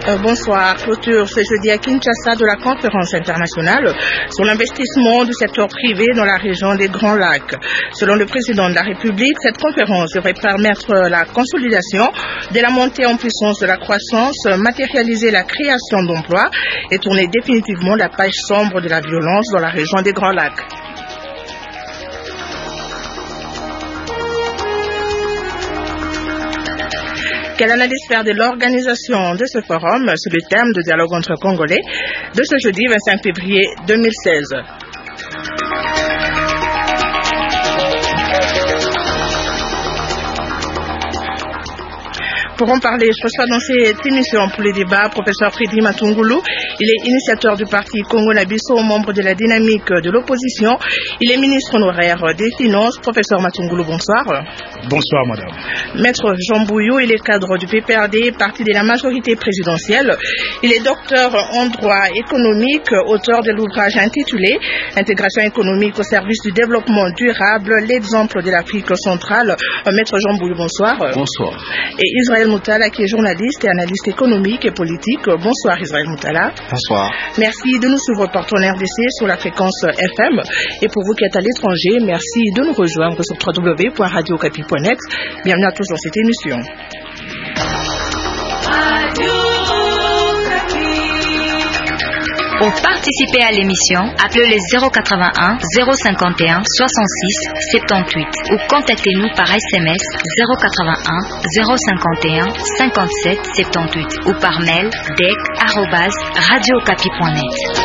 Bonsoir. Clôture ce jeudi à Kinshasa de la conférence internationale sur l'investissement du secteur privé dans la région des Grands Lacs. Selon le président de la République, cette conférence devrait permettre la consolidation de la montée en puissance de la croissance, matérialiser la création d'emplois et tourner définitivement la page sombre de la violence dans la région des Grands Lacs. Quelle analyse faire de l'organisation de ce forum sur le thème de dialogue entre Congolais de ce jeudi 25 février 2016? Pour en parler, je reçois dans cette émission pour les débats professeur Frédéric Matungulu. Il est initiateur du parti Congo Nabiso, membre de la dynamique de l'opposition. Il est ministre honoraire des Finances. Professeur Matungulu, bonsoir. Bonsoir, madame. Maître Jean Bouillou, il est cadre du PPRD, parti de la majorité présidentielle. Il est docteur en droit économique, auteur de l'ouvrage intitulé Intégration économique au service du développement durable, l'exemple de l'Afrique centrale. Maître Jean Bouillou, bonsoir. Bonsoir. Et Israël Moutala, qui est journaliste et analyste économique et politique. Bonsoir Israël Moutala. Bonsoir. Merci de nous suivre partout en RDC sur la fréquence FM. Et pour vous qui êtes à l'étranger, merci de nous rejoindre sur www.radiocapi.net. Bienvenue à tous dans cette émission. Pour participer à l'émission, appelez les 081 051 66 78 ou contactez-nous par SMS 081 051 57 78 ou par mail dec@radiocapi.net.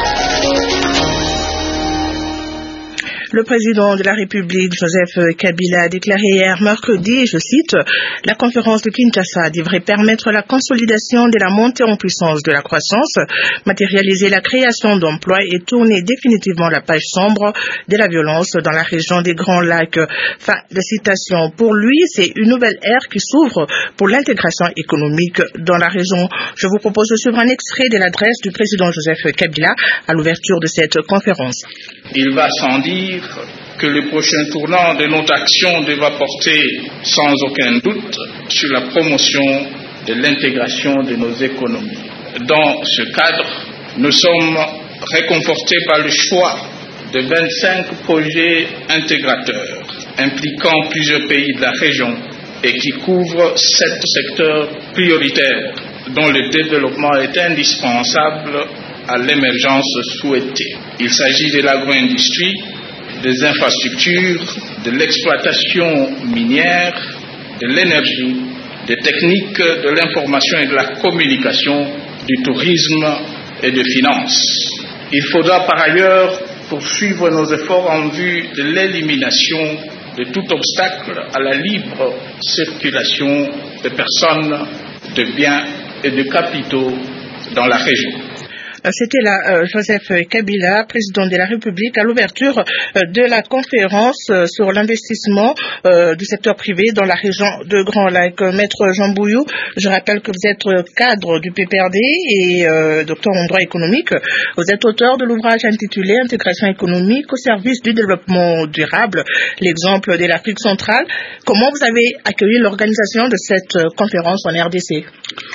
Le président de la République, Joseph Kabila, a déclaré hier mercredi, je cite, « La conférence de Kinshasa devrait permettre la consolidation de la montée en puissance de la croissance, matérialiser la création d'emplois et tourner définitivement la page sombre de la violence dans la région des Grands Lacs. » Fin de citation. Pour lui, c'est une nouvelle ère qui s'ouvre pour l'intégration économique dans la région. Je vous propose de suivre un extrait de l'adresse du président Joseph Kabila à l'ouverture de cette conférence. Il va sans dire que le prochain tournant de notre action devra porter sans aucun doute sur la promotion de l'intégration de nos économies. Dans ce cadre, nous sommes réconfortés par le choix de 25 projets intégrateurs impliquant plusieurs pays de la région et qui couvrent 7 secteurs prioritaires dont le développement est indispensable à l'émergence souhaitée. Il s'agit de l'agro-industrie, des infrastructures, de l'exploitation minière, de l'énergie, des techniques de l'information et de la communication, du tourisme et des finances. Il faudra par ailleurs poursuivre nos efforts en vue de l'élimination de tout obstacle à la libre circulation de personnes, de biens et de capitaux dans la région. C'était là Joseph Kabila, président de la République, à l'ouverture de la conférence sur l'investissement du secteur privé dans la région de Grand Lac. Maître Jean Bouillou, je rappelle que vous êtes cadre du PPRD et docteur en droit économique. Vous êtes auteur de l'ouvrage intitulé Intégration économique au service du développement durable, l'exemple de l'Afrique centrale. Comment vous avez accueilli l'organisation de cette conférence en RDC?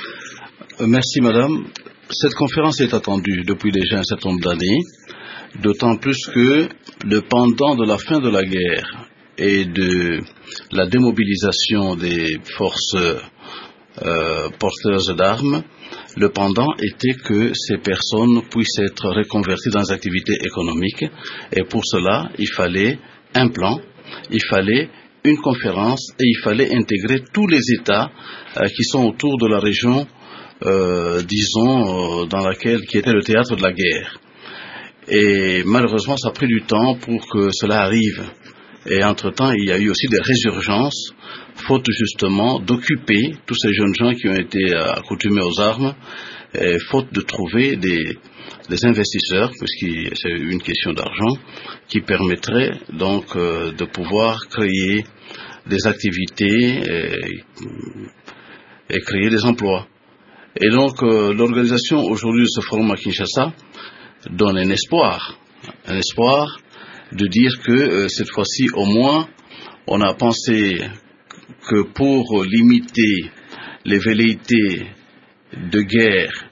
Merci madame. Cette conférence est attendue depuis déjà un certain nombre d'années, d'autant plus que le pendant de la fin de la guerre et de la démobilisation des forces porteuses d'armes, le pendant était que ces personnes puissent être reconverties dans des activités économiques, et pour cela, il fallait un plan, il fallait une conférence et il fallait intégrer tous les États qui sont autour de la région qui était le théâtre de la guerre. Et malheureusement, ça a pris du temps pour que cela arrive. Et entre-temps, il y a eu aussi des résurgences, faute justement d'occuper tous ces jeunes gens qui ont été accoutumés aux armes, et faute de trouver des investisseurs, puisque c'est une question d'argent, qui permettraient donc de pouvoir créer des activités et créer des emplois. Et donc, l'organisation aujourd'hui de ce forum à Kinshasa donne un espoir de dire que cette fois-ci, au moins, on a pensé que pour limiter les velléités de guerre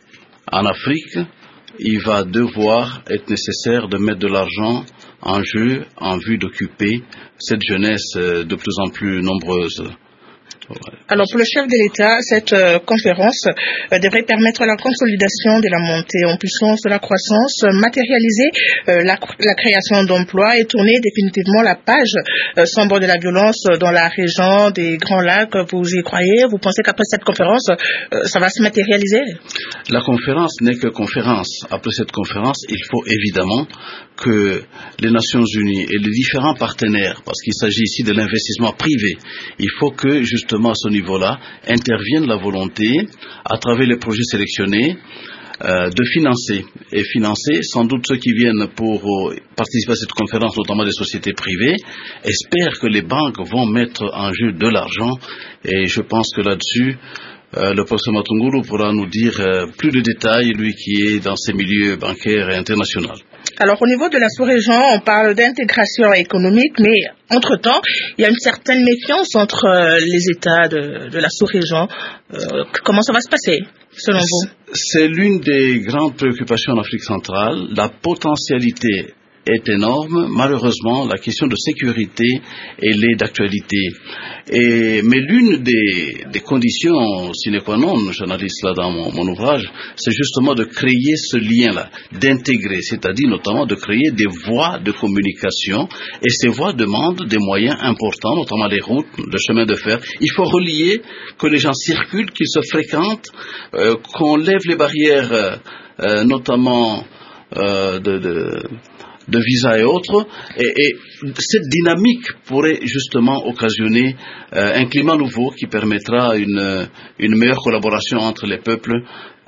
en Afrique, il va devoir être nécessaire de mettre de l'argent en jeu en vue d'occuper cette jeunesse de plus en plus nombreuse. Alors pour le chef de l'État, cette conférence devrait permettre la consolidation de la montée en puissance de la croissance, matérialiser la création d'emplois et tourner définitivement la page sombre de la violence dans la région des Grands Lacs. Vous y croyez? Vous pensez qu'après cette conférence, ça va se matérialiser? La conférence n'est que conférence. Après cette conférence, il faut évidemment que les Nations Unies et les différents partenaires, parce qu'il s'agit ici de l'investissement privé, il faut que justement à ce niveau-là intervienne la volonté, à travers les projets sélectionnés, de financer sans doute ceux qui viennent pour participer à cette conférence, notamment des sociétés privées, espèrent que les banques vont mettre en jeu de l'argent, et je pense que là-dessus, le professeur Matungulu pourra nous dire plus de détails, lui qui est dans ces milieux bancaires et internationaux. Alors au niveau de la sous-région, on parle d'intégration économique, mais entre-temps, il y a une certaine méfiance entre les États de la sous-région. Comment ça va se passer, selon vous? C'est l'une des grandes préoccupations en Afrique centrale. La potentialité est énorme. Malheureusement, la question de sécurité, elle est d'actualité. Mais l'une des conditions sine qua non, j'analyse là dans mon ouvrage, c'est justement de créer ce lien-là, d'intégrer, c'est-à-dire notamment de créer des voies de communication, et ces voies demandent des moyens importants, notamment les routes, le chemin de fer. Il faut relier, que les gens circulent, qu'ils se fréquentent, qu'on lève les barrières, notamment de visa et autres, et cette dynamique pourrait justement occasionner un climat nouveau qui permettra une meilleure collaboration entre les peuples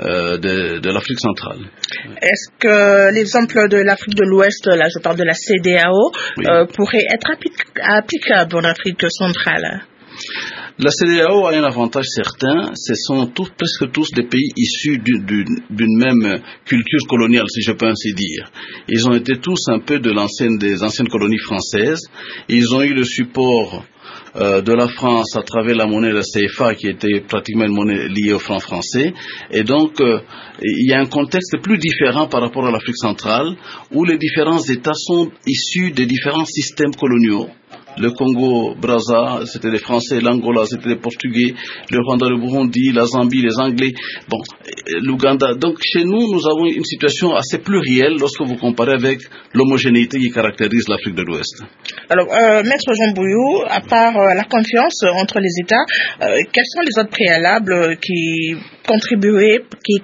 de l'Afrique centrale. Est-ce que l'exemple de l'Afrique de l'Ouest, là je parle de la CEDEAO, oui, pourrait être applicable en Afrique centrale? La CEDEAO a un avantage certain, ce sont presque tous des pays issus d'une même culture coloniale, si je peux ainsi dire. Ils ont été tous un peu des anciennes colonies françaises. Ils ont eu le support de la France à travers la monnaie de la CFA, qui était pratiquement une monnaie liée au franc français. Et donc, il y a un contexte plus différent par rapport à l'Afrique centrale, où les différents États sont issus des différents systèmes coloniaux. Le Congo-Brazza, c'était les Français, l'Angola, c'était les Portugais, le Rwanda, le Burundi, la Zambie, les Anglais, l'Ouganda. Donc chez nous, nous avons une situation assez plurielle lorsque vous comparez avec l'homogénéité qui caractérise l'Afrique de l'Ouest. Alors, Maître Jean Bouillou, à part la confiance entre les États, quels sont les autres préalables qui contribueraient,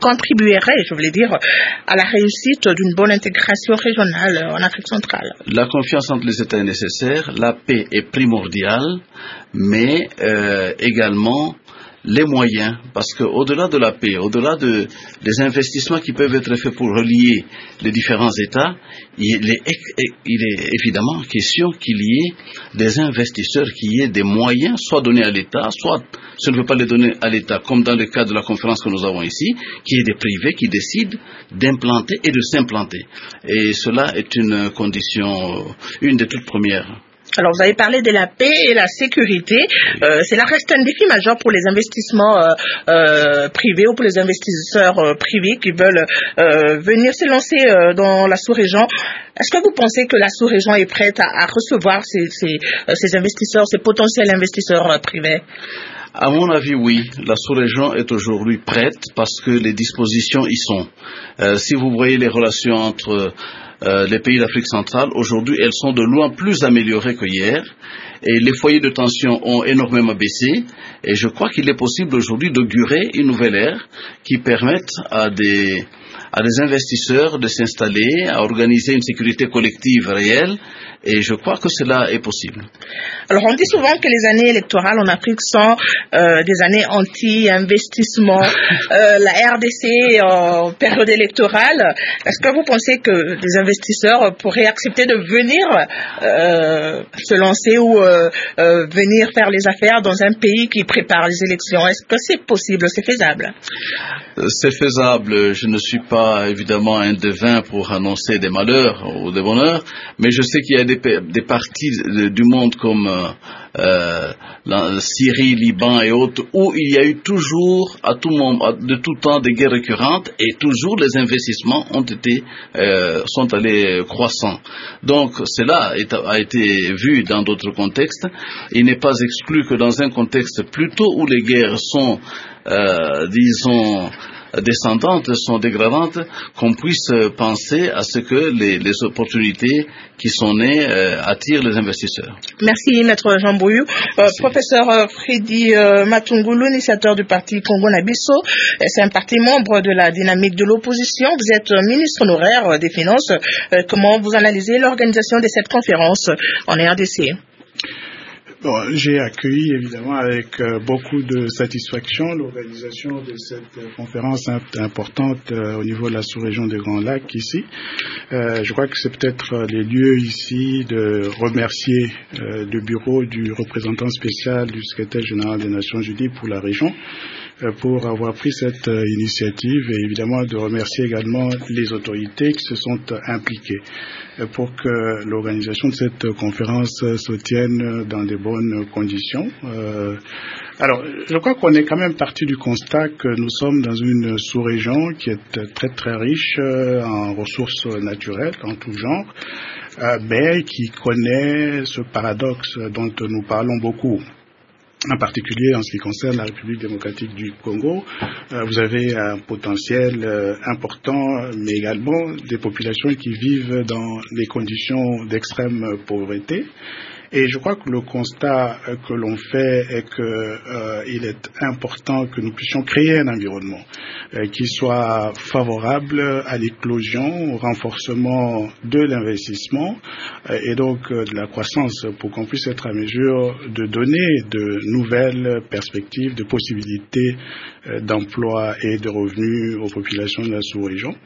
je voulais dire, à la réussite d'une bonne intégration régionale en Afrique centrale? La confiance entre les États est nécessaire, la paix est primordiale, mais également les moyens, parce qu'au-delà de la paix, au-delà des investissements qui peuvent être faits pour relier les différents États, il est évidemment question qu'il y ait des investisseurs, qu'il y ait des moyens, soit donnés à l'État, soit, si on ne veut pas les donner à l'État, comme dans le cas de la conférence que nous avons ici, qu'il y ait des privés qui décident d'implanter et de s'implanter. Et cela est une condition, une des toutes premières. Alors, vous avez parlé de la paix et la sécurité. Cela reste un défi majeur pour les investissements privés ou pour les investisseurs privés qui veulent venir se lancer dans la sous-région. Est-ce que vous pensez que la sous-région est prête à recevoir ces investisseurs, ces potentiels investisseurs privés? À mon avis, oui. La sous-région est aujourd'hui prête parce que les dispositions y sont. Si vous voyez les relations entre les pays d'Afrique centrale, aujourd'hui, elles sont de loin plus améliorées que hier. Et les foyers de tension ont énormément baissé. Et je crois qu'il est possible aujourd'hui d'augurer une nouvelle ère qui permette à des investisseurs de s'installer, à organiser une sécurité collective réelle. Et je crois que cela est possible. Alors, on dit souvent que les années électorales en Afrique sont des années anti-investissement. La RDC en période électorale, est-ce que vous pensez que les investisseurs pourraient accepter de venir se lancer ou venir faire les affaires dans un pays qui prépare les élections? Est-ce que c'est possible, c'est faisable? C'est faisable. Je ne suis pas évidemment un devin pour annoncer des malheurs ou des bonheurs, mais je sais qu'il y a des parties du monde comme Syrie, Liban et autres, où il y a eu toujours, à tout moment, de tout temps, des guerres récurrentes, et toujours les investissements sont allés croissants. Donc, cela a été vu dans d'autres contextes. Il n'est pas exclu que dans un contexte plutôt où les guerres sont, disons, descendantes, sont dégradantes, qu'on puisse penser à ce que les opportunités qui sont nées attirent les investisseurs. Merci, Maître Jean Bouillou. Professeur Freddy Matungulu, initiateur du parti Congo-Nabisso, c'est un parti membre de la dynamique de l'opposition. Vous êtes ministre honoraire des Finances. Comment vous analysez l'organisation de cette conférence en RDC? Bon, j'ai accueilli évidemment avec beaucoup de satisfaction l'organisation de cette conférence importante au niveau de la sous-région des Grands Lacs ici. Je crois que c'est peut-être les lieux ici de remercier le bureau du représentant spécial du secrétaire général des Nations Unies pour la région pour avoir pris cette initiative et évidemment de remercier également les autorités qui se sont impliquées pour que l'organisation de cette conférence se tienne dans de bonnes conditions. Alors, je crois qu'on est quand même parti du constat que nous sommes dans une sous-région qui est très très riche en ressources naturelles en tout genre, mais qui connaît ce paradoxe dont nous parlons beaucoup. En particulier en ce qui concerne la République démocratique du Congo, vous avez un potentiel important, mais également des populations qui vivent dans des conditions d'extrême pauvreté. Et je crois que le constat que l'on fait est qu'il est important que nous puissions créer un environnement qui soit favorable à l'éclosion, au renforcement de l'investissement et donc de la croissance pour qu'on puisse être à mesure de donner de nouvelles perspectives, de possibilités d'emploi et de revenus aux populations de la sous-région.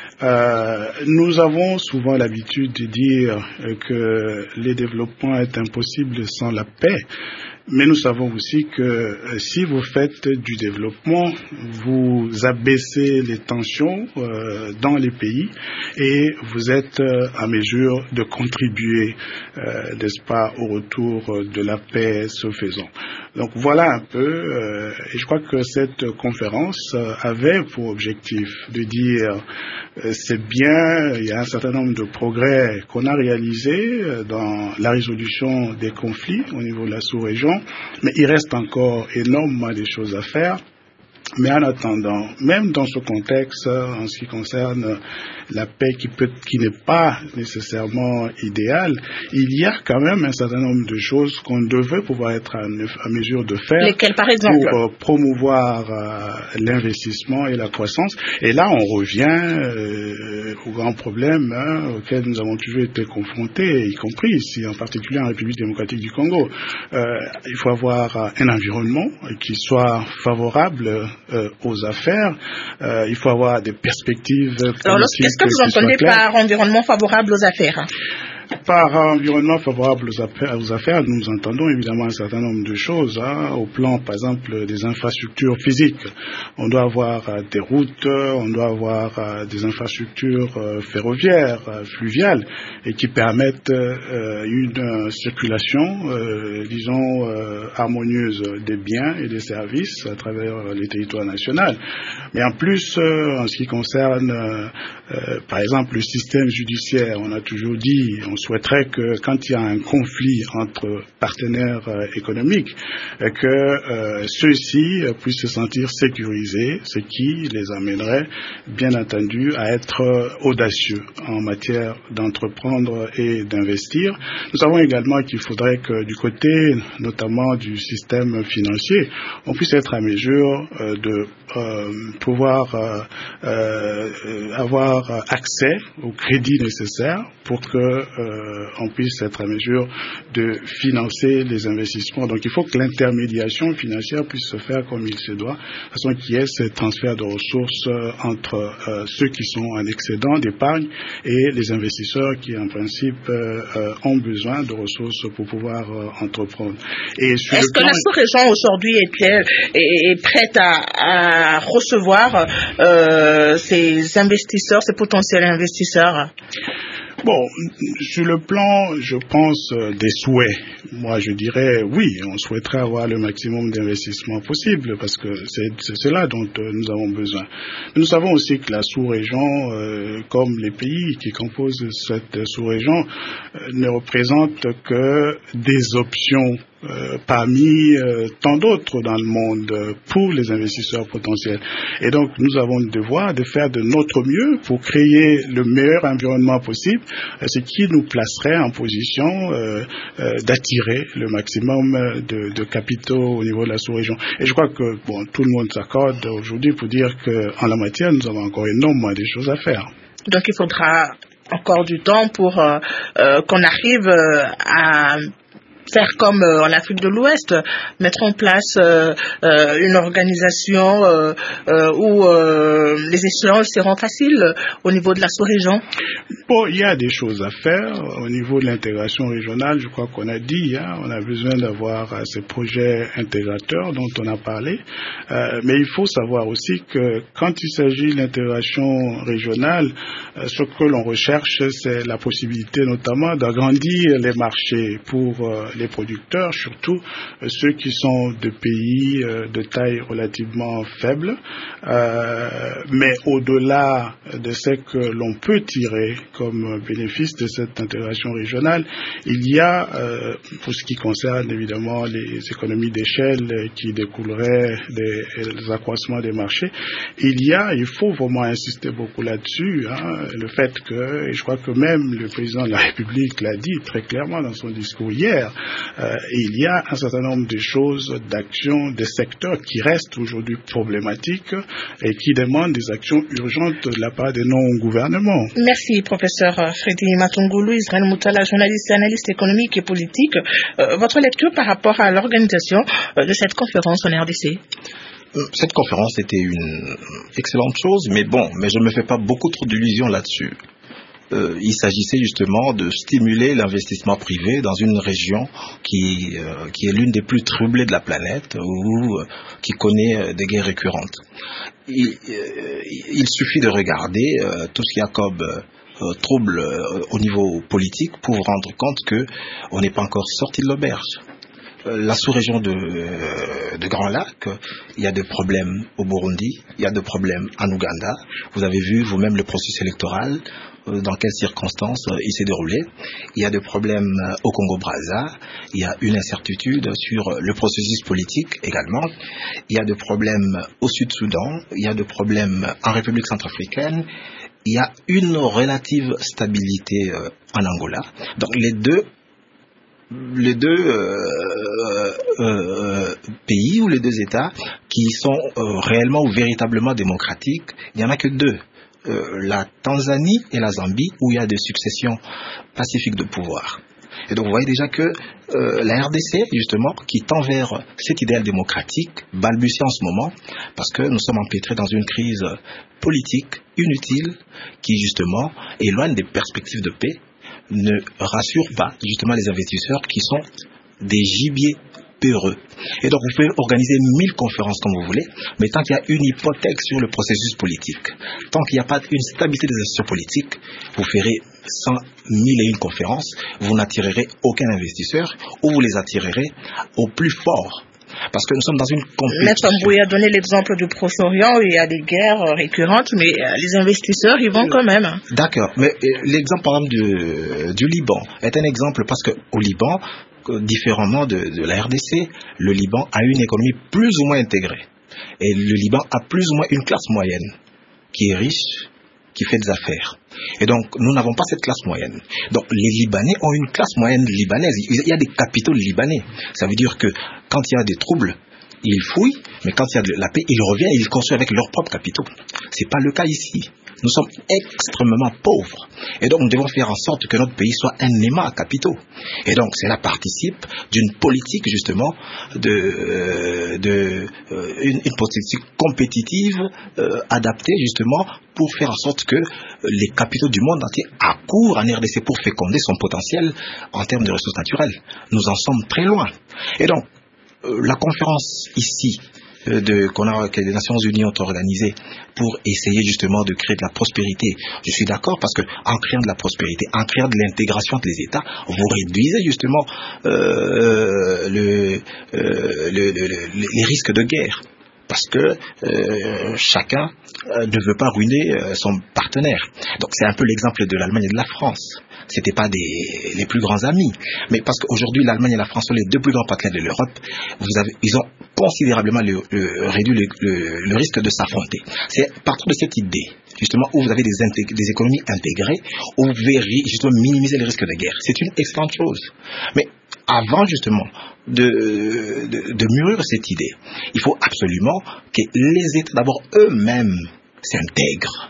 Nous avons souvent l'habitude de dire que le développement est impossible sans la paix. Mais nous savons aussi que si vous faites du développement, vous abaissez les tensions dans les pays et vous êtes en mesure de contribuer, n'est-ce pas, au retour de la paix ce faisant. Donc voilà un peu, et je crois que cette conférence avait pour objectif de dire c'est bien, il y a un certain nombre de progrès qu'on a réalisés dans la résolution des conflits au niveau de la sous-région, mais il reste encore énormément de choses à faire. Mais en attendant, même dans ce contexte, en ce qui concerne la paix qui n'est pas nécessairement idéale, il y a quand même un certain nombre de choses qu'on devrait pouvoir être en mesure de faire. Lesquelles, par exemple? Pour promouvoir l'investissement et la croissance. Et là, on revient aux grands problèmes auxquels nous avons toujours été confrontés, y compris ici, en particulier en République démocratique du Congo. Il faut avoir un environnement qui soit favorable aux affaires. Il faut avoir des perspectives politiques. Alors, qu'est-ce que vous entendez par environnement favorable aux affaires? Par environnement favorable aux affaires, nous entendons évidemment un certain nombre de choses, au plan, par exemple, des infrastructures physiques. On doit avoir des routes, on doit avoir des infrastructures ferroviaires, fluviales, et qui permettent une circulation, disons, harmonieuse des biens et des services à travers les territoires nationaux. Mais en plus, en ce qui concerne, par exemple, le système judiciaire, on a toujours dit, on souhaiterait que quand il y a un conflit entre partenaires économiques, que ceux-ci puissent se sentir sécurisés, ce qui les amènerait, bien entendu, à être audacieux en matière d'entreprendre et d'investir. Nous savons également qu'il faudrait que du côté, notamment du système financier, on puisse être à mesure de pouvoir avoir accès aux crédits nécessaires pour que on puisse être à mesure de financer les investissements. Donc il faut que l'intermédiation financière puisse se faire comme il se doit, de façon qu'il y ait ce transfert de ressources entre ceux qui sont en excédent d'épargne et les investisseurs qui en principe ont besoin de ressources pour pouvoir entreprendre. Est-ce que la sous-région aujourd'hui est prête à recevoir ces investisseurs, ces potentiels investisseurs? Bon, sur le plan, je pense, des souhaits, moi je dirais oui, on souhaiterait avoir le maximum d'investissement possible parce que c'est cela dont nous avons besoin. Mais nous savons aussi que la sous-région, comme les pays qui composent cette sous-région, ne représentent que des options parmi tant d'autres dans le monde pour les investisseurs potentiels. Et donc, nous avons le devoir de faire de notre mieux pour créer le meilleur environnement possible, ce qui nous placerait en position d'attirer le maximum de capitaux au niveau de la sous-région. Et je crois que tout le monde s'accorde aujourd'hui pour dire qu'en la matière, nous avons encore énormément de choses à faire. Donc, il faudra encore du temps pour qu'on arrive à faire comme en Afrique de l'Ouest, mettre en place une organisation où les échéances seront faciles au niveau de la sous-région. Bon, il y a des choses à faire au niveau de l'intégration régionale. Je crois qu'on a dit, on a besoin d'avoir ces projets intégrateurs dont on a parlé. Mais il faut savoir aussi que quand il s'agit de l'intégration régionale, ce que l'on recherche, c'est la possibilité notamment d'agrandir les marchés pour les producteurs, surtout ceux qui sont de pays de taille relativement faible. Mais au-delà de ce que l'on peut tirer comme bénéfice de cette intégration régionale, il y a, pour ce qui concerne évidemment les économies d'échelle qui découleraient des accroissements des marchés, il faut vraiment insister beaucoup là-dessus, le fait que, et je crois que même le président de la République l'a dit très clairement dans son discours hier, il y a un certain nombre de choses, d'actions, de secteurs qui restent aujourd'hui problématiques et qui demandent des actions urgentes de la part des non-gouvernements. Merci, professeur Freddy Matungulu, Israël Moutala, journaliste et analyste économique et politique. Votre lecture par rapport à l'organisation de cette conférence en RDC? Cette conférence était une excellente chose, mais je ne me fais pas beaucoup trop d'illusions là-dessus. Il s'agissait justement de stimuler l'investissement privé dans une région qui est l'une des plus troublées de la planète ou qui connaît des guerres récurrentes. Il suffit de regarder tout ce qu'il y a comme trouble au niveau politique pour vous rendre compte qu'on n'est pas encore sorti de l'auberge. La sous-région de Grand Lac, il y a des problèmes au Burundi, il y a des problèmes en Ouganda. Vous avez vu vous-même le processus électoral, dans quelles circonstances il s'est déroulé. Il y a des problèmes au Congo-Brazza, il y a une incertitude sur le processus politique également. Il y a des problèmes au Sud-Soudan, il y a des problèmes en République centrafricaine. Il y a une relative stabilité en Angola. Donc les deux pays ou les deux États qui sont réellement ou véritablement démocratiques, il n'y en a que deux. La Tanzanie et la Zambie, où il y a des successions pacifiques de pouvoir. Et donc vous voyez déjà que la RDC, justement, qui tend vers cet idéal démocratique, balbutie en ce moment, parce que nous sommes empêtrés dans une crise politique inutile qui, justement, éloigne des perspectives de paix, ne rassure pas, justement, les investisseurs qui sont des gibiers peureux. Et donc, vous pouvez organiser 1000 conférences comme vous voulez, mais tant qu'il y a une hypothèque sur le processus politique, tant qu'il n'y a pas une stabilité des institutions politiques, vous ferez 100 001 conférences, vous n'attirerez aucun investisseur, ou vous les attirerez au plus fort. Parce que nous sommes dans une compétition. Maître Mbouy a donné l'exemple du Proche-Orient où il y a des guerres récurrentes, mais les investisseurs y vont quand même. D'accord, mais l'exemple par exemple du Liban est un exemple parce qu'au Liban, différemment de la RDC, le Liban a une économie plus ou moins intégrée. Et le Liban a plus ou moins une classe moyenne qui est riche, qui fait des affaires. Et donc, nous n'avons pas cette classe moyenne. Donc, les Libanais ont une classe moyenne libanaise. Il y a des capitaux libanais. Ça veut dire que quand il y a des troubles, ils fouillent, mais quand il y a de la paix, ils reviennent et ils construisent avec leurs propres capitaux. Ce n'est pas le cas ici. Nous sommes extrêmement pauvres. Et donc, nous devons faire en sorte que notre pays soit un aimant à capitaux. Et donc, cela participe d'une politique, justement, une politique compétitive, adaptée, justement, pour faire en sorte que les capitaux du monde entier accourent en RDC pour féconder son potentiel en termes de ressources naturelles. Nous en sommes très loin. Et donc, la conférence ici que les Nations Unies ont organisé pour essayer justement de créer de la prospérité. Je suis d'accord parce que en créant de la prospérité, en créant de l'intégration des États, vous réduisez justement les risques de guerre. Parce que chacun ne veut pas ruiner son partenaire. Donc c'est un peu l'exemple de l'Allemagne et de la France. C'était pas les plus grands amis, mais parce qu'aujourd'hui l'Allemagne et la France sont les deux plus grands partenaires de l'Europe, ils ont considérablement réduit le risque de s'affronter. C'est à partir de cette idée, justement, où vous avez des économies intégrées, où vous verrez justement minimiser les risques de guerre. C'est une excellente chose. Mais avant justement de mûrir cette idée, il faut absolument que les États d'abord eux-mêmes s'intègrent.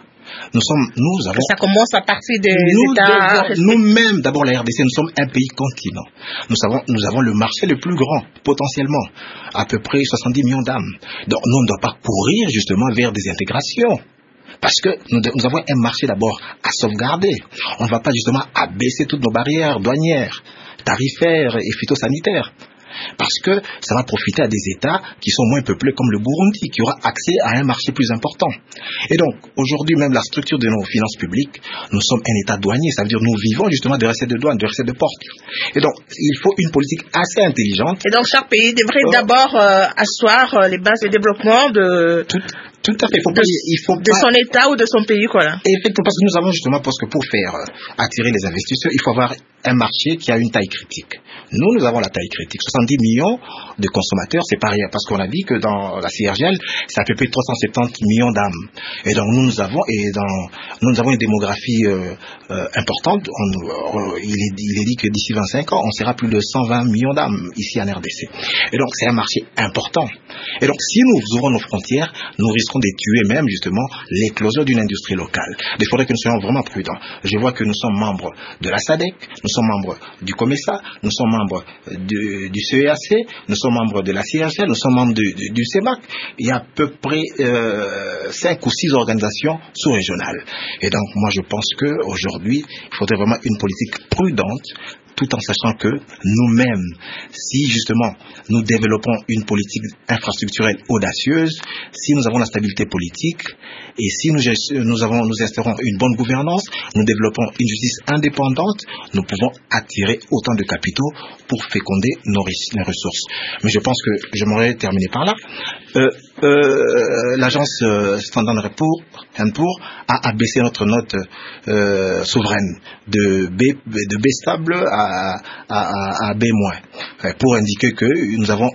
Ça commence à partir des États. Nous-mêmes, d'abord la RDC, nous sommes un pays continent. Nous avons le marché le plus grand, potentiellement, à peu près 70 millions d'âmes. Donc nous ne devons pas courir justement vers des intégrations. Parce que nous avons un marché d'abord à sauvegarder. On ne va pas justement abaisser toutes nos barrières douanières, tarifaires et phytosanitaires. Parce que ça va profiter à des États qui sont moins peuplés comme le Burundi, qui aura accès à un marché plus important. Et donc, aujourd'hui, même la structure de nos finances publiques, nous sommes un État douanier, ça veut dire nous vivons justement de recettes de douane, de recettes de porte. Et donc, il faut une politique assez intelligente. Et donc, chaque pays devrait d'abord asseoir les bases de développement de... Tout à fait. De son État ou de son pays, quoi. Là. Effectivement, parce que nous avons justement, parce que pour faire attirer les investisseurs, il faut avoir un marché qui a une taille critique. Nous avons la taille critique. 70 millions de consommateurs, c'est pareil, parce qu'on a dit que dans la CIRGL, c'est à peu près 370 millions d'âmes. Et donc, nous avons une démographie importante. Il est dit que d'ici 25 ans, on sera plus de 120 millions d'âmes ici en RDC. Et donc, c'est un marché important. Et donc, si nous ouvrons nos frontières, nous risquons de tuer même, justement, l'éclosion d'une industrie locale. Il faudrait que nous soyons vraiment prudents. Je vois que nous sommes membres de la SADC, nous sommes membres du COMESA, nous sommes membres du CEAC, nous sommes membres de la CIRGL, nous sommes membres du CEMAC. Il y a à peu près 5 ou 6 organisations sous-régionales. Et donc, moi, je pense qu'aujourd'hui, il faudrait vraiment une politique prudente, tout en sachant que nous-mêmes, si justement nous développons une politique infrastructurelle audacieuse, si nous avons la stabilité politique et si nous instaurons une bonne gouvernance, nous développons une justice indépendante, nous pouvons attirer autant de capitaux pour féconder nos ressources. Mais je pense que je m'aurais terminé par là. L'agence Standard & Poor's a abaissé notre note souveraine de B stable à B-, pour indiquer que nous avons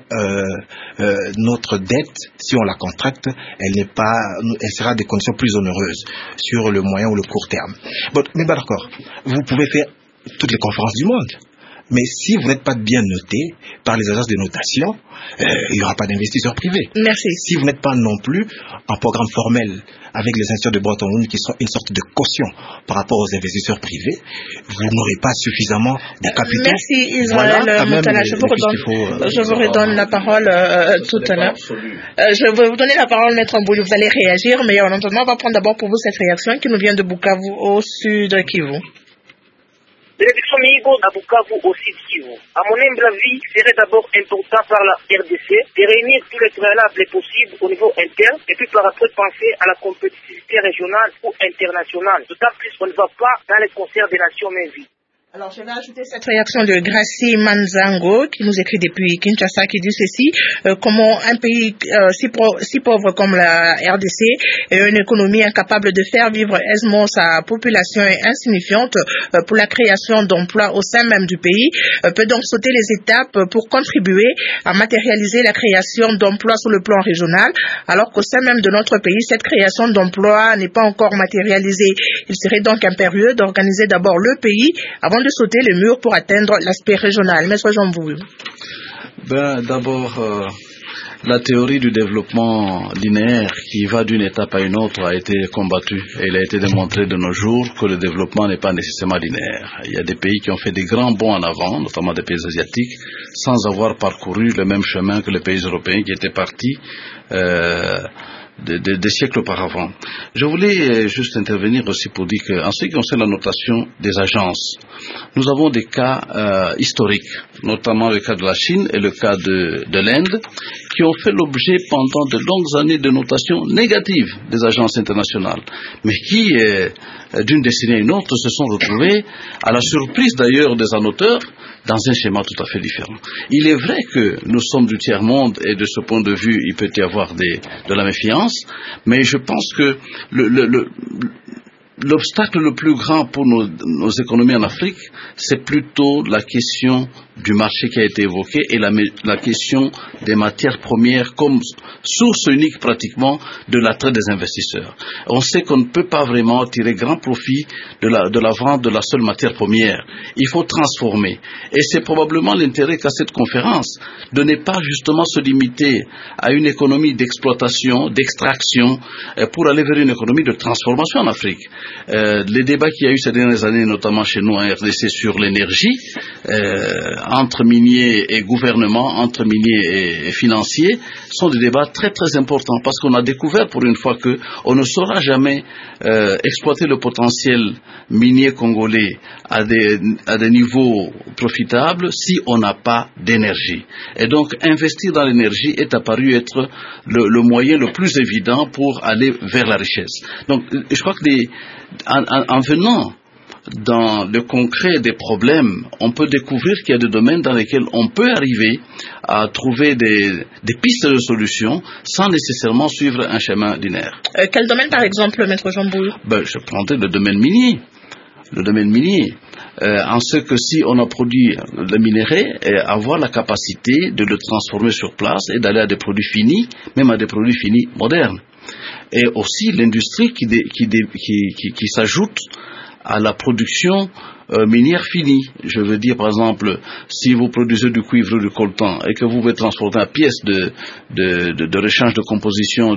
notre dette, si on la contracte, elle sera des conditions plus onéreuses sur le moyen ou le court terme. Mais d'accord, vous pouvez faire toutes les conférences du monde. Mais si vous n'êtes pas bien noté par les agences de notation, il n'y aura pas d'investisseurs privés. Merci. Si vous n'êtes pas non plus en programme formel avec les institutions de Bretton Woods qui sont une sorte de caution par rapport aux investisseurs privés, vous n'aurez pas suffisamment de capitaux. Merci Israël Moutala. Je vous redonne la parole tout à l'heure. Je vais vous donner la parole, Maître Mbouli. Vous allez réagir, mais en attendant, on va prendre d'abord pour vous cette réaction qui nous vient de Bukavu au sud de Kivu. L'élection Mihigo à Bukavu au sud Kivu. À mon humble avis, serait d'abord important par la RDC de réunir tous les préalables possibles au niveau interne et puis par après penser à la compétitivité régionale ou internationale. D'autant plus qu'on ne va pas dans les concerts des nations mais vies. Alors, je vais ajouter cette réaction de Gracie Manzango, qui nous écrit depuis Kinshasa, qui dit ceci, comment un pays si pauvre comme la RDC et une économie incapable de faire vivre aisément sa population est insignifiante pour la création d'emplois au sein même du pays, peut donc sauter les étapes pour contribuer à matérialiser la création d'emplois sur le plan régional, alors qu'au sein même de notre pays, cette création d'emplois n'est pas encore matérialisée. Il serait donc impérieux d'organiser d'abord le pays avant de sauter le mur pour atteindre l'aspect régional. Maître Jean Bouy. D'abord, la théorie du développement linéaire qui va d'une étape à une autre a été combattue. Et il a été démontré de nos jours que le développement n'est pas nécessairement linéaire. Il y a des pays qui ont fait des grands bonds en avant, notamment des pays asiatiques, sans avoir parcouru le même chemin que les pays européens qui étaient partis des siècles auparavant. Je voulais juste intervenir aussi pour dire qu'en ce qui concerne la notation des agences, nous avons des cas historiques, notamment le cas de la Chine et le cas de l'Inde, qui ont fait l'objet pendant de longues années de notation négative des agences internationales, mais qui, d'une décennie à une autre, se sont retrouvés, à la surprise d'ailleurs des annoteurs, dans un schéma tout à fait différent. Il est vrai que nous sommes du tiers-monde et de ce point de vue, il peut y avoir de la méfiance, mais je pense que l'obstacle le plus grand pour nos économies en Afrique, c'est plutôt la question du marché qui a été évoquée et la question des matières premières comme source unique pratiquement de l'attrait des investisseurs. On sait qu'on ne peut pas vraiment tirer grand profit de la vente de la seule matière première. Il faut transformer. Et c'est probablement l'intérêt qu'a cette conférence de ne pas justement se limiter à une économie d'exploitation, d'extraction, pour aller vers une économie de transformation en Afrique. Les débats qu'il y a eu ces dernières années, notamment chez nous en RDC, sur l'énergie, entre miniers et gouvernement, entre miniers et financiers, sont des débats très très importants parce qu'on a découvert pour une fois qu'on ne saura jamais exploiter le potentiel minier congolais à des niveaux profitables si on n'a pas d'énergie. Et donc investir dans l'énergie est apparu être le moyen le plus évident pour aller vers la richesse. Donc je crois que en venant dans le concret des problèmes, on peut découvrir qu'il y a des domaines dans lesquels on peut arriver à trouver des pistes de solutions sans nécessairement suivre un chemin linéaire. Quel domaine, par exemple, Maître Jean Bouillou? Je prendrais le domaine minier. Le domaine minier, en ce que si on a produit le minerai, avoir la capacité de le transformer sur place et d'aller à des produits finis, même à des produits finis modernes. Et aussi l'industrie qui s'ajoute à la production minière finie. Je veux dire, par exemple, si vous produisez du cuivre ou du coltan et que vous voulez transporter une pièce de rechange de composition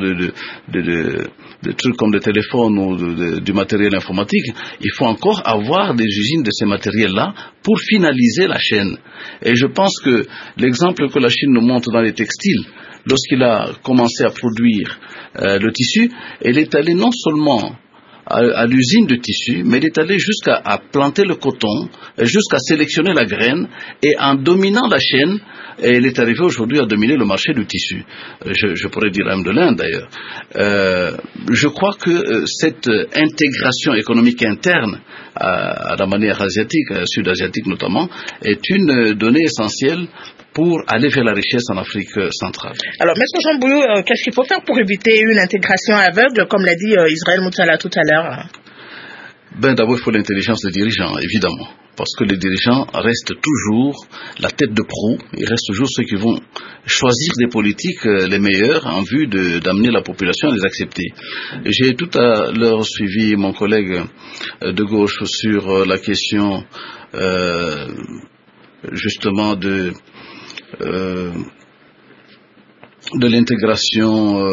de trucs comme des téléphones ou du matériel informatique, il faut encore avoir des usines de ces matériels-là pour finaliser la chaîne. Et je pense que l'exemple que la Chine nous montre dans les textiles, lorsqu'il a commencé à produire le tissu, elle est allée non seulement à l'usine de tissu, mais il est allé jusqu'à planter le coton, jusqu'à sélectionner la graine, et en dominant la chaîne, il est arrivé aujourd'hui à dominer le marché du tissu. Je pourrais dire même de l'Inde d'ailleurs. Je crois que cette intégration économique interne à la manière asiatique, sud-asiatique notamment, est une donnée essentielle pour aller vers la richesse en Afrique centrale. Alors, Maître Jean Bouillou, qu'est-ce qu'il faut faire pour éviter une intégration aveugle, comme l'a dit Israël Moutsala tout à l'heure? D'abord, il faut l'intelligence des dirigeants, évidemment, parce que les dirigeants restent toujours la tête de proue, ils restent toujours ceux qui vont choisir des politiques les meilleures en vue d'amener la population à les accepter. J'ai tout à l'heure suivi mon collègue de gauche sur la question justement de l'intégration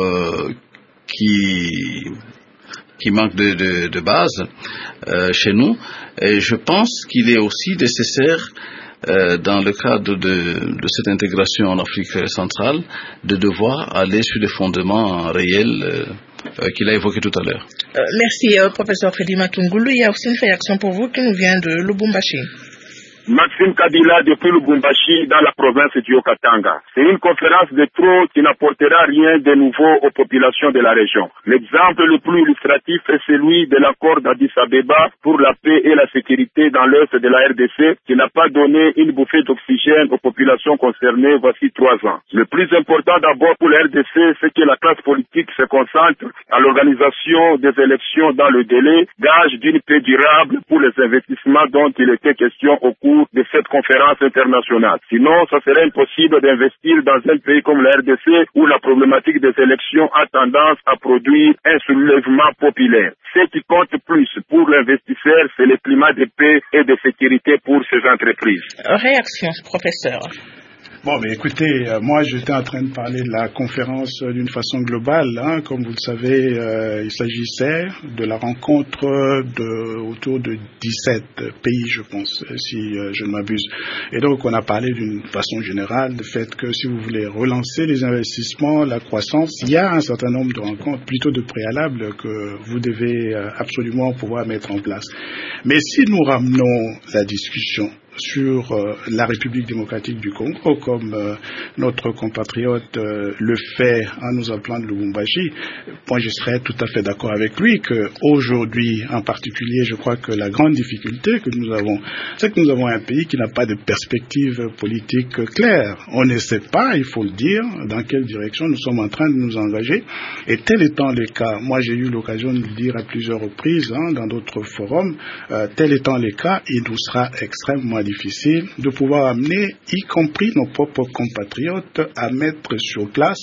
qui manque de base chez nous, et je pense qu'il est aussi nécessaire dans le cadre de cette intégration en Afrique centrale de devoir aller sur les fondements réels qu'il a évoqués tout à l'heure. Merci professeur Freddy Matungulu. Il y a aussi une réaction pour vous qui nous vient de Lubumbashi. Maxime Kabila depuis Lubumbashi dans la province du Haut-Katanga. C'est une conférence de trop qui n'apportera rien de nouveau aux populations de la région. L'exemple le plus illustratif est celui de l'accord d'Addis Abeba pour la paix et la sécurité dans l'est de la RDC qui n'a pas donné une bouffée d'oxygène aux populations concernées voici 3 ans. Le plus important d'abord pour la RDC, c'est que la classe politique se concentre à l'organisation des élections dans le délai, gage d'une paix durable pour les investissements dont il était question au cours de cette conférence internationale. Sinon, ça serait impossible d'investir dans un pays comme la RDC où la problématique des élections a tendance à produire un soulèvement populaire. Ce qui compte plus pour l'investisseur, c'est le climat de paix et de sécurité pour ces entreprises. Réaction, professeur. Bon, mais écoutez, moi j'étais en train de parler de la conférence d'une façon globale. Comme vous le savez, il s'agissait de la rencontre autour de 17 pays, je pense, si je ne m'abuse. Et donc on a parlé d'une façon générale du fait que si vous voulez relancer les investissements, la croissance, il y a un certain nombre de rencontres, plutôt de préalables, que vous devez absolument pouvoir mettre en place. Mais si nous ramenons la discussion sur la République démocratique du Congo, comme notre compatriote le fait en nous appelant de Lubumbashi, moi je serais tout à fait d'accord avec lui qu'aujourd'hui, en particulier, je crois que la grande difficulté que nous avons, c'est que nous avons un pays qui n'a pas de perspective politique claire. On ne sait pas, il faut le dire, dans quelle direction nous sommes en train de nous engager. Et tel étant le cas, moi j'ai eu l'occasion de le dire à plusieurs reprises dans d'autres forums, tel étant le cas, il nous sera extrêmement difficile de pouvoir amener, y compris nos propres compatriotes, à mettre sur place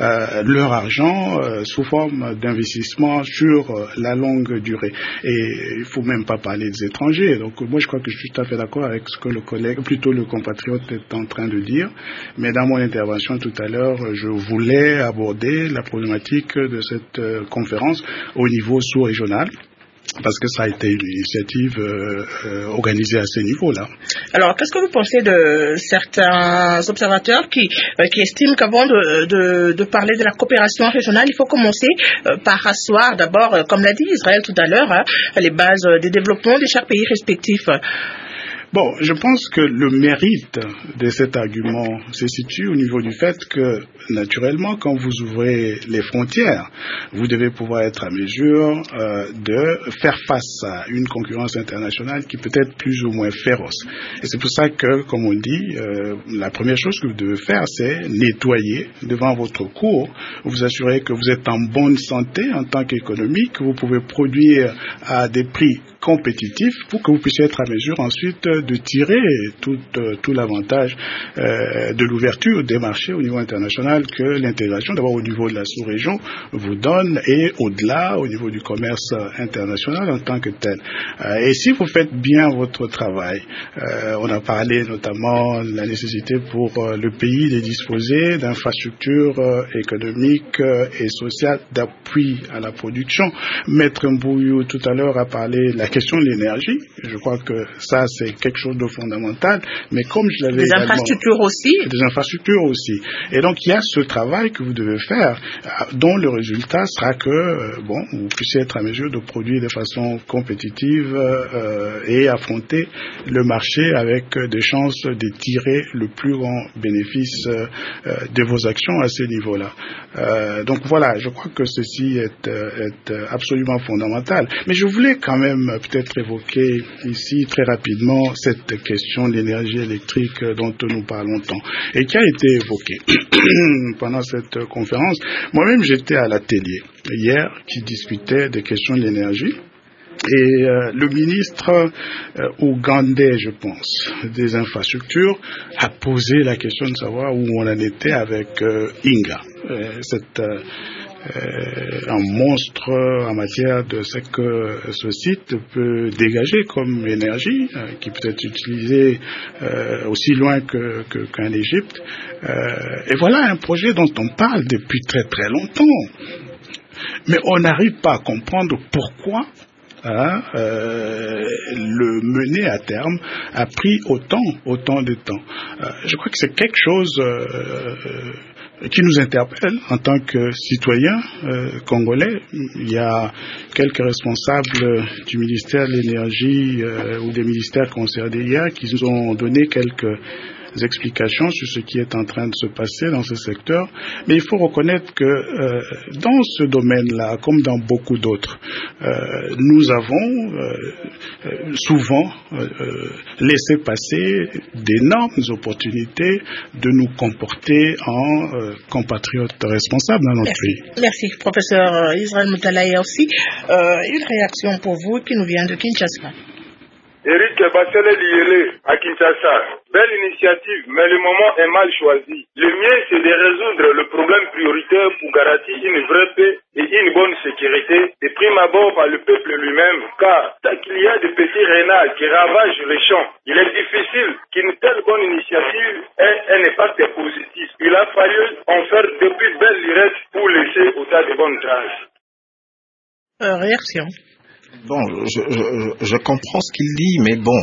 leur argent sous forme d'investissement sur la longue durée. Et il ne faut même pas parler des étrangers. Donc moi je crois que je suis tout à fait d'accord avec ce que le collègue, plutôt le compatriote, est en train de dire. Mais dans mon intervention tout à l'heure, je voulais aborder la problématique de cette conférence au niveau sous-régional, parce que ça a été une initiative organisée à ce niveau-là. Alors, qu'est-ce que vous pensez de certains observateurs qui estiment qu'avant de parler de la coopération régionale, il faut commencer par asseoir d'abord, comme l'a dit Israël tout à l'heure, les bases des développements de chaque pays respectif? Bon, je pense que le mérite de cet argument se situe au niveau du fait que, naturellement, quand vous ouvrez les frontières, vous devez pouvoir être à mesure de faire face à une concurrence internationale qui peut être plus ou moins féroce. Et c'est pour ça que, comme on dit, la première chose que vous devez faire, c'est nettoyer devant votre cour, vous assurer que vous êtes en bonne santé en tant qu'économie, que vous pouvez produire à des prix compétitifs pour que vous puissiez être à mesure ensuite de tirer tout l'avantage de l'ouverture des marchés au niveau international que l'intégration, d'abord au niveau de la sous-région, vous donne, et au-delà, au niveau du commerce international en tant que tel. Et si vous faites bien votre travail, on a parlé notamment de la nécessité pour le pays de disposer d'infrastructures économiques et sociales d'appui à la production. Maître Mbouyou tout à l'heure a parlé de la question de l'énergie. Je crois que ça, c'est quelque chose de fondamental. Mais comme je l'avais des infrastructures aussi. Des infrastructures aussi. Et donc, il y a ce travail que vous devez faire, dont le résultat sera que, vous puissiez être à mesure de produire de façon compétitive et affronter le marché avec des chances de tirer le plus grand bénéfice de vos actions à ce niveau-là. Donc voilà, je crois que ceci est absolument fondamental. Mais je voulais quand même peut-être évoquer ici très rapidement cette question de l'énergie électrique dont nous parlons tant et qui a été évoquée pendant cette conférence. Moi-même, j'étais à l'atelier hier qui discutait des questions de l'énergie. Et le ministre ougandais, je pense, des infrastructures, a posé la question de savoir où on en était avec Inga. Un monstre en matière de ce que ce site peut dégager comme énergie, qui peut être utilisé aussi loin qu'en Égypte. Et voilà un projet dont on parle depuis très très longtemps. Mais on n'arrive pas à comprendre pourquoi le mener à terme a pris autant de temps. Je crois que c'est quelque chose qui nous interpelle en tant que citoyens congolais. Il y a quelques responsables du ministère de l'Énergie ou des ministères concernés hier qui nous ont donné quelques explications sur ce qui est en train de se passer dans ce secteur, mais il faut reconnaître que dans ce domaine-là, comme dans beaucoup d'autres, nous avons souvent laissé passer d'énormes opportunités de nous comporter en compatriotes responsables dans notre pays. Merci, professeur Israël Moutalaïa aussi. Une réaction pour vous qui nous vient de Kinshasa. Eric Bassele Liele à Kinshasa. Belle initiative, mais le moment est mal choisi. Le mieux, c'est de résoudre le problème prioritaire pour garantir une vraie paix et une bonne sécurité, de prime abord par le peuple lui-même, car tant qu'il y a des petits renards qui ravagent les champs, il est difficile qu'une telle bonne initiative ait un impact positif. Il a fallu en faire depuis belle lurette pour laisser autant de bonnes traces. Réaction. Bon, je comprends ce qu'il dit, mais bon,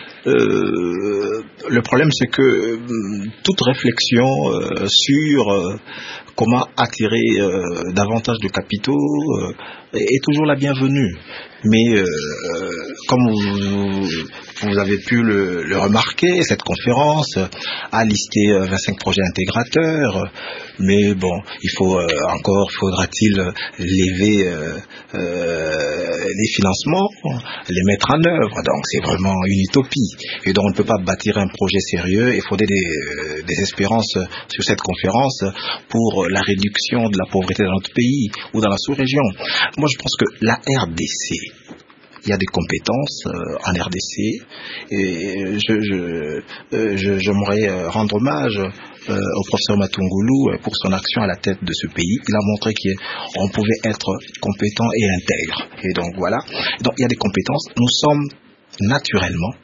le problème c'est que toute réflexion sur comment attirer davantage de capitaux est toujours la bienvenue. Mais comme vous avez pu le remarquer, cette conférence a listé 25 projets intégrateurs, mais bon, faudra-t-il lever les financements, les mettre en œuvre. Donc c'est vraiment une utopie. Et donc on ne peut pas bâtir un projet sérieux et fonder des espérances sur cette conférence pour la réduction de la pauvreté dans notre pays ou dans la sous-région. Moi je pense que la RDC, il y a des compétences en RDC et j'aimerais rendre hommage au professeur Matungulu pour son action à la tête de ce pays. Il a montré qu'on pouvait être compétent et intègre. Et donc voilà. Donc il y a des compétences. Nous sommes naturellement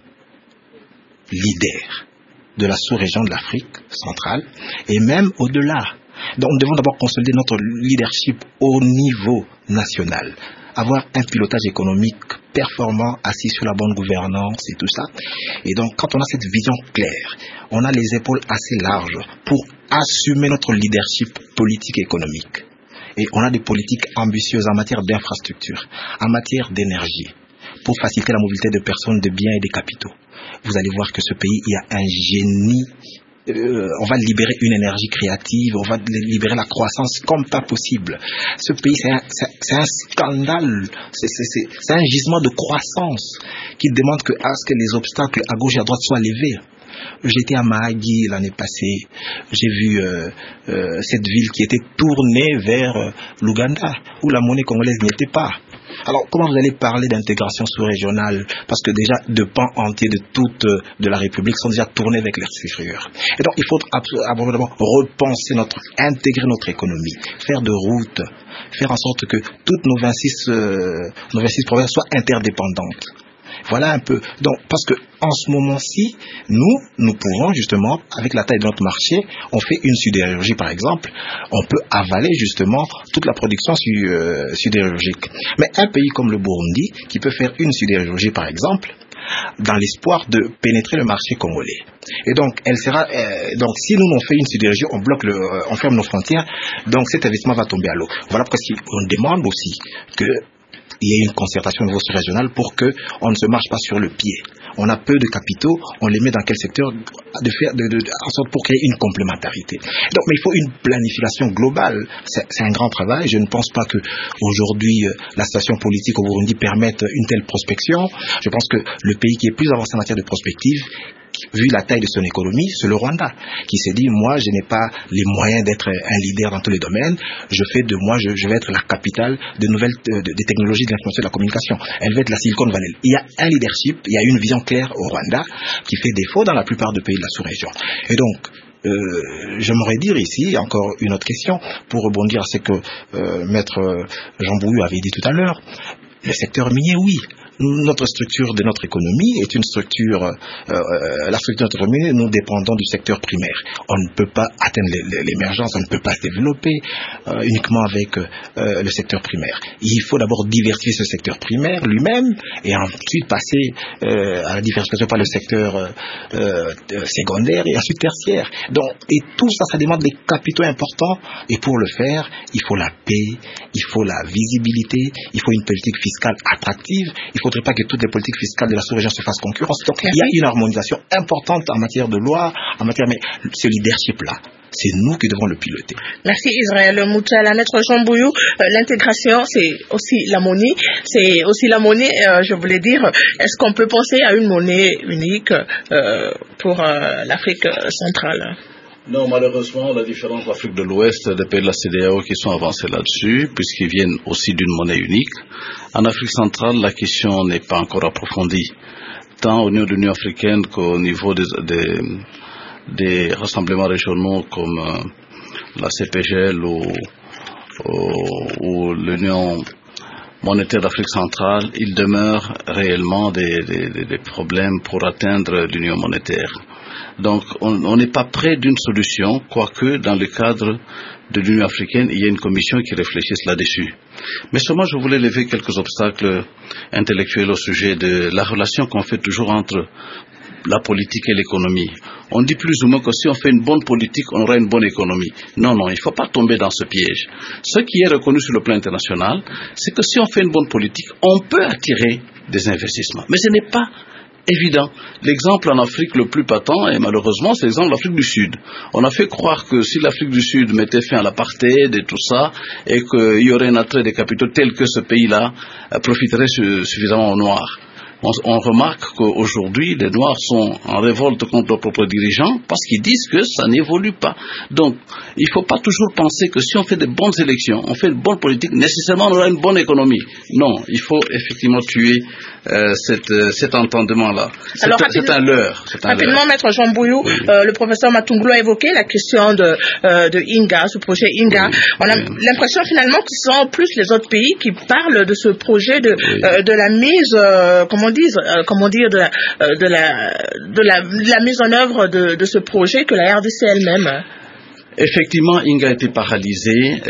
leaders de la sous-région de l'Afrique centrale et même au-delà. Donc nous devons d'abord consolider notre leadership au niveau national. Avoir un pilotage économique performant, assis sur la bonne gouvernance et tout ça. Et donc, quand on a cette vision claire, on a les épaules assez larges pour assumer notre leadership politique et économique. Et on a des politiques ambitieuses en matière d'infrastructure, en matière d'énergie, pour faciliter la mobilité de personnes, de biens et de capitaux. Vous allez voir que ce pays, il y a un génie. On va libérer une énergie créative, on va libérer la croissance comme pas possible. Ce pays, c'est un scandale, c'est un gisement de croissance qui demande que les obstacles à gauche et à droite soient levés. J'étais à Mahagi l'année passée, j'ai vu cette ville qui était tournée vers l'Ouganda, où la monnaie congolaise n'y était pas. Alors, comment vous allez parler d'intégration sous-régionale? Parce que déjà, deux pans entiers de la République sont déjà tournés vers l'extérieur. Et donc, il faut d'abord repenser intégrer notre économie, faire de routes, faire en sorte que toutes nos 26 provinces soient interdépendantes. Voilà un peu. Donc, parce que en ce moment-ci, nous pouvons justement, avec la taille de notre marché, on fait une sidérurgie par exemple, on peut avaler justement toute la production sidérurgique. Mais un pays comme le Burundi, qui peut faire une sidérurgie par exemple, dans l'espoir de pénétrer le marché congolais. Et donc, donc si nous on fait une sidérurgie, on ferme nos frontières, donc cet investissement va tomber à l'eau. Voilà pourquoi on demande aussi que il y a une concertation au niveau régional pour qu'on ne se marche pas sur le pied. On a peu de capitaux, on les met dans quel secteur en sorte pour créer une complémentarité. Donc, mais il faut une planification globale. C'est un grand travail. Je ne pense pas que aujourd'hui la situation politique au Burundi permette une telle prospection. Je pense que le pays qui est plus avancé en matière de prospective, vu la taille de son économie, c'est le Rwanda, qui s'est dit, moi, je n'ai pas les moyens d'être un leader dans tous les domaines, je vais être la capitale des technologies de l'information et de la communication. Elle va être la Silicon Valley. Il y a un leadership, il y a une vision claire au Rwanda, qui fait défaut dans la plupart des pays de la sous-région. Et donc, j'aimerais dire ici, encore une autre question, pour rebondir à ce que Maître Jean Bouillou avait dit tout à l'heure, le secteur minier, oui. Notre structure de notre économie est une structure, la structure de notre économie, nous dépendons du secteur primaire. On ne peut pas atteindre l'émergence, on ne peut pas se développer uniquement avec le secteur primaire. Il faut d'abord diversifier ce secteur primaire lui-même et ensuite passer à la diversification par le secteur secondaire et ensuite tertiaire. Donc, et tout ça, ça demande des capitaux importants et pour le faire, il faut la paix, il faut la visibilité, il faut une politique fiscale attractive, il ne faudrait pas que toutes les politiques fiscales de la sous-région se fassent concurrence. Donc, il y a une harmonisation importante en matière de loi, mais ce leadership-là, c'est nous qui devons le piloter. Merci Israël Moutala. Maître Jean Bouillou, l'intégration, c'est aussi la monnaie. Je voulais dire, est-ce qu'on peut penser à une monnaie unique pour l'Afrique centrale? Non, malheureusement, la différence de l'Afrique de l'Ouest, des pays de la CEDEAO qui sont avancés là-dessus, puisqu'ils viennent aussi d'une monnaie unique. En Afrique centrale, la question n'est pas encore approfondie. tant au niveau de l'Union africaine qu'au niveau des rassemblements régionaux comme la CPGL ou l'Union monétaire d'Afrique centrale, il demeure réellement des problèmes pour atteindre l'union monétaire. Donc on n'est pas près d'une solution, quoique dans le cadre de l'Union africaine, il y a une commission qui réfléchisse là-dessus. Mais seulement je voulais lever quelques obstacles intellectuels au sujet de la relation qu'on fait toujours entre la politique et l'économie. On dit plus ou moins que si on fait une bonne politique, on aura une bonne économie. Non, il ne faut pas tomber dans ce piège. Ce qui est reconnu sur le plan international, c'est que si on fait une bonne politique, on peut attirer des investissements. Mais ce n'est pas évident. L'exemple en Afrique le plus patent, et malheureusement, c'est l'exemple de l'Afrique du Sud. On a fait croire que si l'Afrique du Sud mettait fin à l'apartheid et tout ça, et qu'il y aurait un attrait des capitaux tel que ce pays-là profiterait suffisamment aux Noirs. On remarque qu'aujourd'hui, les Noirs sont en révolte contre leurs propres dirigeants parce qu'ils disent que ça n'évolue pas. Donc, il ne faut pas toujours penser que si on fait de bonnes élections, on fait une bonne politique, nécessairement on aura une bonne économie. Non, il faut effectivement tuer cet entendement-là. C'est un leurre. Rapidement, Maître Jean Bouillou, oui. Le professeur Matungulu a évoqué la question de INGA, ce projet INGA. Oui. On a l'impression finalement que ce sont plus les autres pays qui parlent de ce projet de la mise, de la mise en œuvre de ce projet que la RDC elle-même. Effectivement, INGA a été paralysée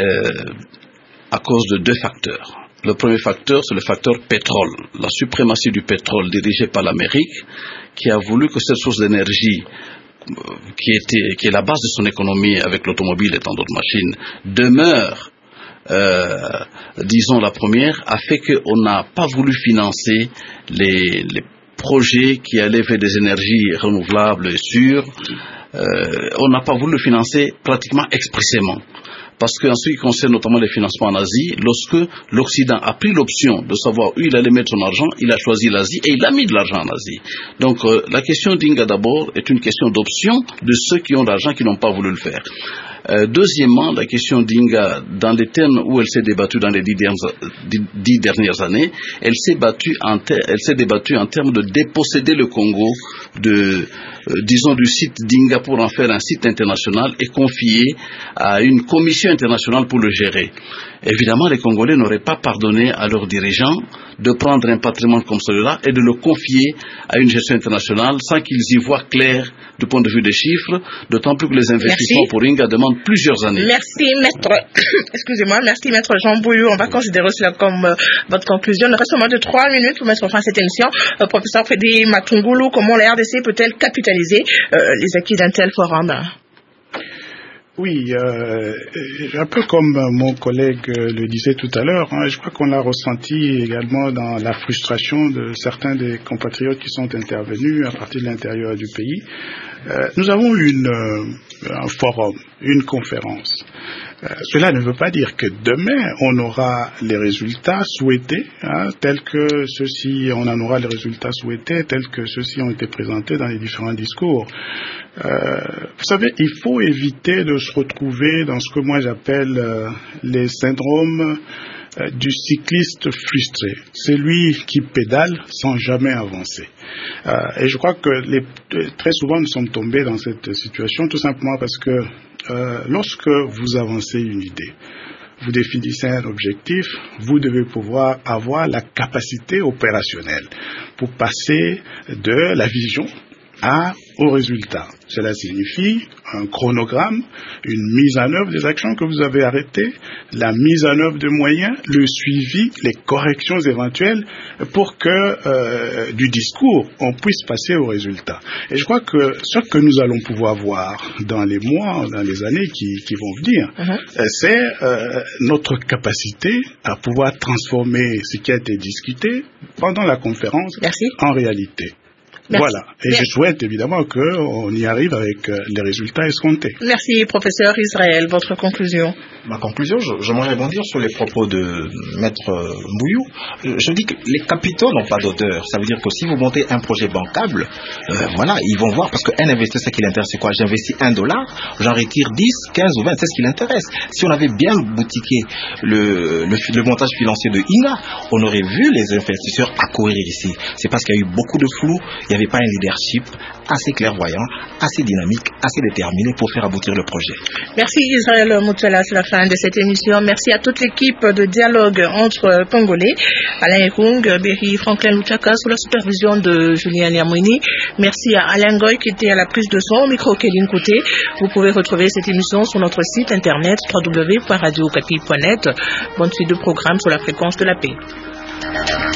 à cause de deux facteurs. Le premier facteur, c'est le facteur pétrole, la suprématie du pétrole dirigée par l'Amérique, qui a voulu que cette source d'énergie, qui est la base de son économie avec l'automobile et tant d'autres machines, demeure, disons la première, a fait qu'on n'a pas voulu financer les projets qui allaient vers des énergies renouvelables et sûres. On n'a pas voulu le financer pratiquement expressément. Parce qu'en ce qui concerne notamment les financements en Asie, lorsque l'Occident a pris l'option de savoir où il allait mettre son argent, il a choisi l'Asie et il a mis de l'argent en Asie. Donc la question d'INGA d'abord est une question d'option de ceux qui ont de l'argent qui n'ont pas voulu le faire. Deuxièmement, la question d'INGA, dans les termes où elle s'est débattue dans les 10 dernières années, elle s'est débattue en termes de déposséder le Congo disons du site d'INGA pour en faire un site international et confier à une commission internationale pour le gérer. Évidemment, les Congolais n'auraient pas pardonné à leurs dirigeants de prendre un patrimoine comme celui-là et de le confier à une gestion internationale sans qu'ils y voient clair du point de vue des chiffres, d'autant plus que les investissements pour INGA demandent plusieurs années. Merci, maître Jean Bouillou. On va considérer cela comme votre conclusion. Il reste moins de 3 minutes pour mettre fin à cette émission. Professeur Frédéric Matungulu, comment la RDC peut-elle capitaliser les acquis d'un tel forum? Oui, un peu comme mon collègue le disait tout à l'heure, je crois qu'on l'a ressenti également dans la frustration de certains des compatriotes qui sont intervenus à partir de l'intérieur du pays. Nous avons eu un forum, une conférence. Cela ne veut pas dire que demain on aura les résultats souhaités, tels que ceux-ci, on en aura les résultats souhaités, tels que ceux-ci ont été présentés dans les différents discours. Vous savez, il faut éviter de se retrouver dans ce que moi j'appelle les syndromes du cycliste frustré. C'est lui qui pédale sans jamais avancer. Et je crois que très souvent nous sommes tombés dans cette situation tout simplement parce que lorsque vous avancez une idée, vous définissez un objectif, vous devez pouvoir avoir la capacité opérationnelle pour passer de la vision au résultat. Cela signifie un chronogramme, une mise en œuvre des actions que vous avez arrêtées, la mise en œuvre de moyens, le suivi, les corrections éventuelles pour que du discours, on puisse passer au résultat. Et je crois que ce que nous allons pouvoir voir dans les mois, dans les années qui vont venir, c'est notre capacité à pouvoir transformer ce qui a été discuté pendant la conférence en réalité. Merci. Voilà. Et je souhaite évidemment qu'on y arrive avec les résultats escomptés. Merci, professeur Israël. Votre conclusion? Ma conclusion, j'aimerais rebondir sur les propos de Maître Mbouillou. Je dis que les capitaux n'ont pas d'odeur. Ça veut dire que si vous montez un projet bancable, voilà, ils vont voir, parce qu'un investisseur, ce qui l'intéresse, c'est quoi? J'investis $1, j'en retire 10, 15 ou 20, c'est ce qui l'intéresse. Si on avait bien boutiqué le montage financier de INA, on aurait vu les investisseurs accourir ici. C'est parce qu'il y a eu beaucoup de flou, il n'y avait pas un leadership assez clairvoyant, assez dynamique, assez déterminé pour faire aboutir le projet. Merci Israël Moutala, c'est la fin de cette émission. Merci à toute l'équipe de dialogue entre Congolais, Alain Ekung, Berry Franklin Luchaka, sous la supervision de Julien Niamouini. Merci à Alain Goy qui était à la prise de son, au micro Kéline Côté. Vous pouvez retrouver cette émission sur notre site internet www.radiokapi.net. Bonne suite de programme sur la fréquence de la paix.